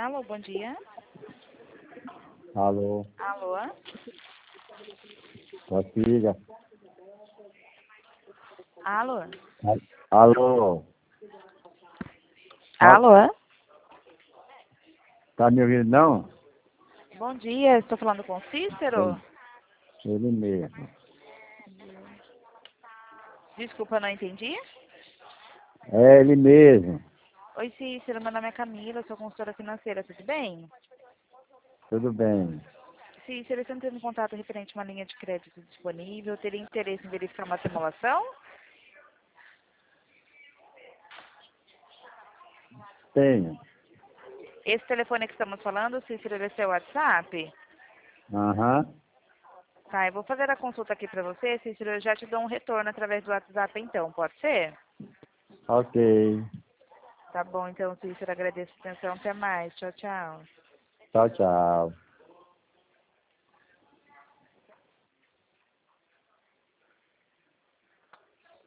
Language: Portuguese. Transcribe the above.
Alô, bom dia. Alô, Alô? sua filha. Alô? Alô, Alô? tá me ouvindo não? Bom dia, estou falando com o Cícero? Ele mesmo. Desculpa, não entendi. É ele mesmo. Oi, Cícero, meu nome é Camila, sou consultora financeira, tudo bem? Tudo bem. Cícero, você entrou em contato referente a uma linha de crédito disponível, teria interesse em verificar uma simulação? Tenho. Esse telefone que estamos falando, Cícero, ele é seu WhatsApp? Aham. Tá, eu vou fazer a consulta aqui para você, Cícero, eu já te dou um retorno através do WhatsApp então, pode ser? Ok. Tá bom, então, Cícero, agradeço a atenção, até mais, tchau, tchau. Tchau, tchau.